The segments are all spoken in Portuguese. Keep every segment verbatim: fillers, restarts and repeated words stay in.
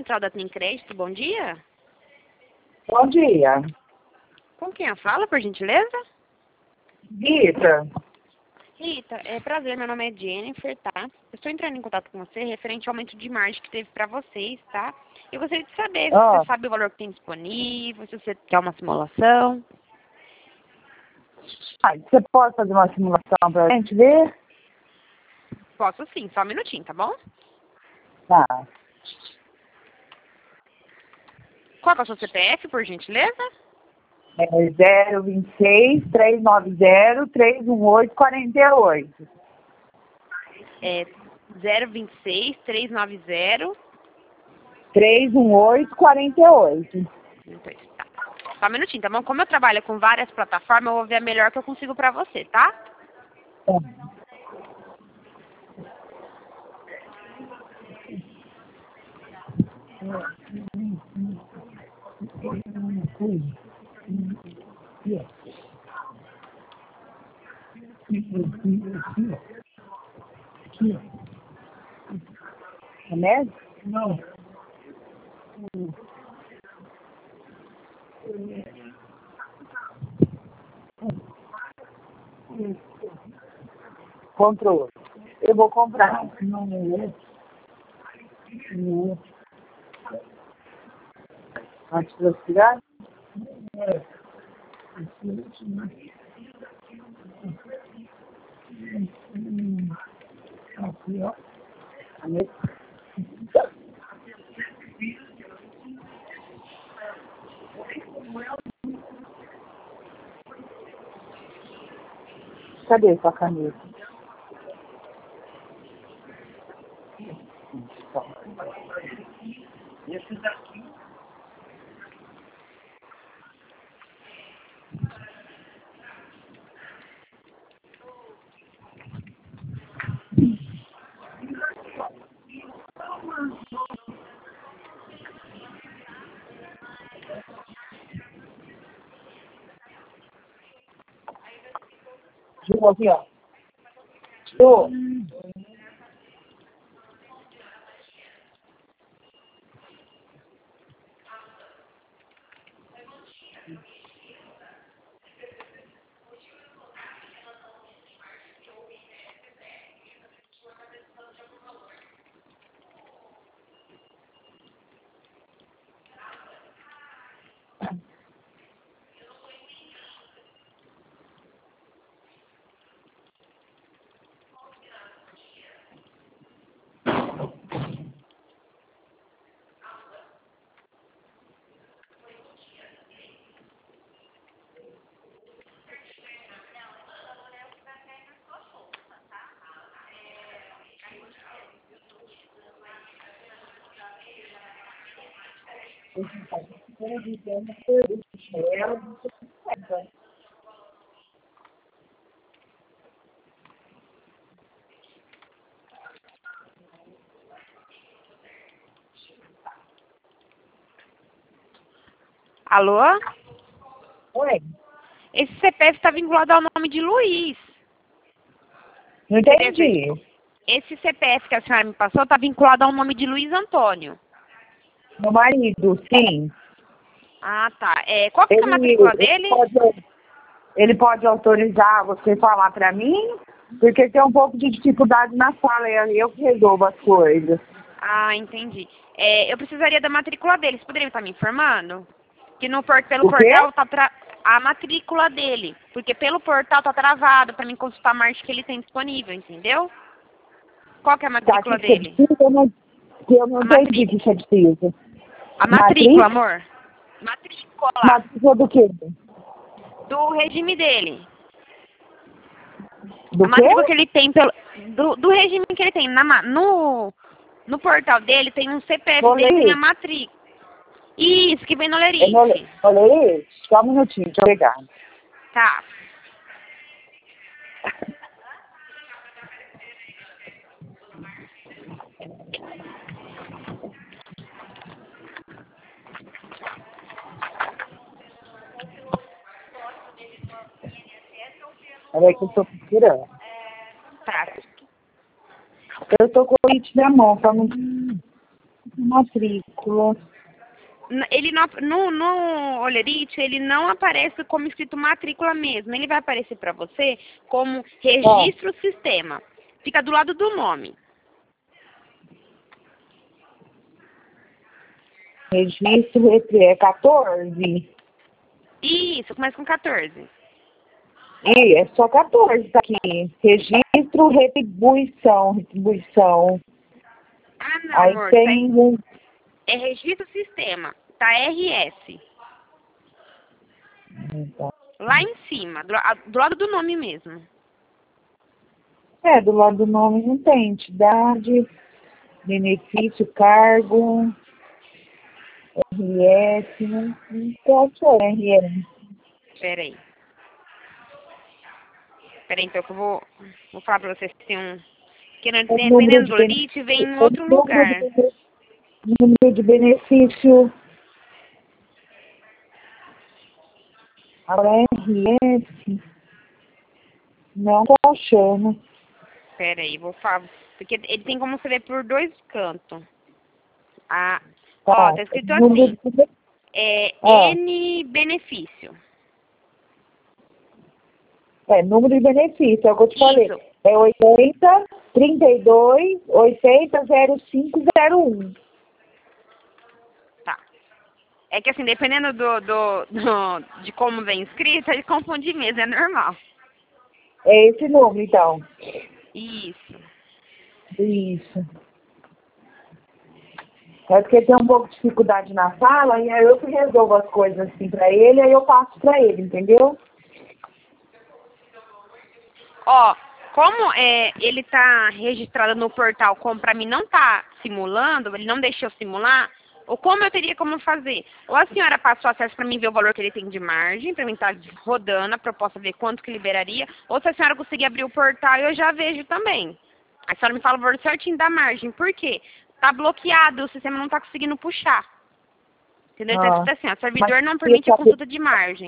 Central da Tem Crédito, bom dia. Bom dia. Com quem eu falo, por gentileza? Rita. Rita, é prazer, meu nome é Jennifer, tá? Eu estou entrando em contato com você referente ao aumento de margem que teve para vocês, tá? Eu gostaria de saber se Ah. você sabe o valor que tem disponível, se você quer uma simulação. Ah, você pode fazer uma simulação pra gente ver? Posso sim, só um minutinho, tá bom? Tá. Qual que é o seu C P F, por gentileza? É zero vinte e seis, trezentos e noventa, trezentos e dezoito, quarenta e oito. É zero vinte e seis, trezentos e noventa... trezentos e dezoito, quarenta e oito. Tá. Só um minutinho, tá bom? Como eu trabalho com várias plataformas, eu vou ver a melhor que eu consigo pra você, tá? Tá. Remédio? Não. Controle. Eu vou comprar. Não, não é. Não. Antes de eu tirar? É. Aqui, ó. Cadê sua caneta? Esse daqui. Ju, aqui, ó. Ju. Alô? Oi. Esse C P F está vinculado ao nome de Luiz. Não entendi. Esse C P F que a senhora me passou está vinculado ao nome de Luiz Antônio. Meu marido, sim. Ah, tá. É, qual que é a matrícula dele? Ele pode, ele pode autorizar você falar pra mim? Porque tem um pouco de dificuldade na sala, e eu que resolvo as coisas. Ah, entendi. É, eu precisaria da matrícula dele. Você poderia estar me informando? Que no, por- pelo O quê? portal tá tra... a matrícula dele. Porque pelo portal tá travado para mim consultar a marcha que ele tem disponível, entendeu? Qual que é a matrícula Tá, que dele? você precisa, eu não, que eu não A entendi matrícula. que você precisa. A matrícula, Matrícula? amor. Matrícula. Matrícula do quê? Do regime dele. Do A matrícula que quê? ele tem pelo. Do, do regime que ele tem. Na, ma- no, no portal dele tem um C P F No dele, tem a Lerite. matrícula. Isso, que vem no É no, Lerite. no Lerite? Só um minutinho, deixa eu pegar. Tá. Peraí que eu tô procurando. Tá. Eu tô com o Lerite na mão, pra não... matrícula. N- Ele não, no, no Olerite, ele não aparece como escrito matrícula mesmo. Ele vai aparecer para você como registro sistema. Fica do lado do nome. Registro é quatorze. Isso, começa com quatorze. E é só quatorze tá aqui. Registro, retribuição, retribuição. Ah, não, Aí amor. tem Tá, um. é registro sistema. Tá R S. Lá em cima, do, a- do lado do nome mesmo. É, do lado do nome não tem entidade, benefício, cargo, R S, não, não tem só R S. Pera aí. Pera aí, então que eu vou, vou falar pra vocês se tem um... Porque não- O número dependendo de do benefício, Olerite, vem em o outro número lugar. de bene- número de benefício, agora R S, não tô achando. Pera aí, vou falar. Porque ele tem como você ver por dois cantos. Ah, ó, Tá, tá escrito número assim. de bene- É ah, N benefício. é, número de benefício, é o que eu te falei. Isso. É oitenta, trinta e dois, oitenta, zero cinco, zero um. Tá. É que assim, dependendo do, do, do- de como vem escrito, ele confunde mesmo, é normal. É esse número, então. Isso. Isso. É porque ele tem um pouco de dificuldade na sala e aí eu que resolvo as coisas assim pra ele, aí eu passo pra ele, entendeu? Ó, como é, ele tá registrado no portal, como pra mim não tá simulando, ele não deixou simular, ou como eu teria como fazer? Ou a senhora passa o acesso pra mim ver o valor que ele tem de margem, pra mim estar rodando a proposta, ver quanto que liberaria, ou se a senhora conseguir abrir o portal, eu já vejo também. A senhora me fala o valor certinho da margem. Por quê? Tá bloqueado, o sistema não tá conseguindo puxar. Entendeu? Tá Ah, escrito assim, ó, servidor mas não eu permite a saber consulta de margem.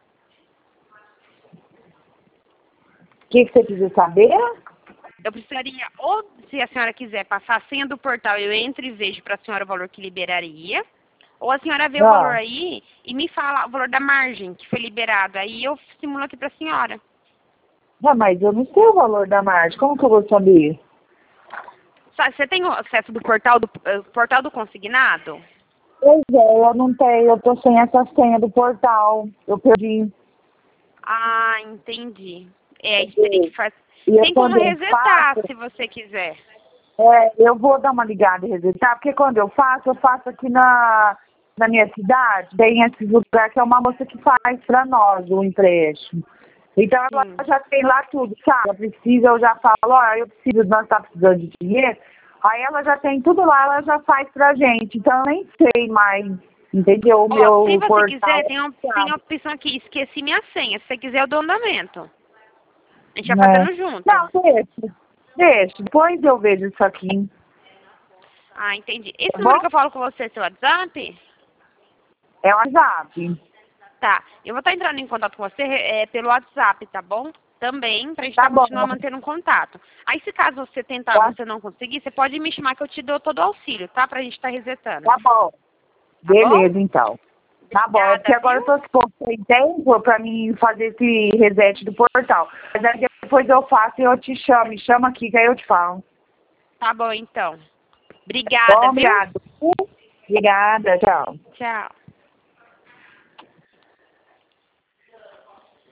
o que, que você precisa saber? Eu precisaria, ou se a senhora quiser passar a senha do portal, eu entro e vejo para a senhora o valor que liberaria, ou a senhora vê o valor Ah, aí e me fala o valor da margem que foi liberado. Aí eu simulo aqui para a senhora. ah, mas eu não sei o valor da margem, como que eu vou saber? Sabe, você tem o acesso do portal do, eh, portal do consignado? Pois é, eu não tenho, eu tô sem essa senha do portal, eu perdi. Ah, entendi. É, aí você teria que fazer. E eu, Tem como quando eu resetar, faço, se você quiser. é, eu vou dar uma ligada e resetar, porque quando eu faço, eu faço aqui na, na minha cidade, tem esse lugar que é uma moça que faz pra nós o empréstimo. Então ela Sim. já tem lá tudo, sabe? Ela precisa, eu já falo, ó, eu preciso, nós tá precisando de dinheiro. Aí ela já tem tudo lá, ela já faz pra gente. Então eu nem sei mais, entendeu? O Ó, se meu você portal. quiser, tem, uma, tem sabe? a opção aqui, esqueci minha senha. Se você quiser, eu dou andamento. A gente vai Né? fazendo junto. Não, deixa. Deixa. Depois eu vejo isso aqui. Ah, entendi. Esse Tá número bom? que eu falo com você é seu WhatsApp? É o WhatsApp. Tá. Eu vou estar entrando em contato com você é, pelo WhatsApp, tá bom? Também, pra gente Tá tá bom. continuar mantendo um contato. Aí, se caso você tentar, Tá, você não conseguir, você pode me chamar que eu te dou todo o auxílio, tá? Pra gente estar resetando. tá bom. Tá bom? Beleza, então. Tá bom, é porque Obrigada, agora eu viu? tô pouco sem tempo pra mim fazer esse reset do portal. Mas aí depois eu faço e eu te chamo. Me chama aqui que aí eu te falo. Tá bom, então. Bom, Obrigada, viu? obrigado. Obrigada, tchau. Tchau.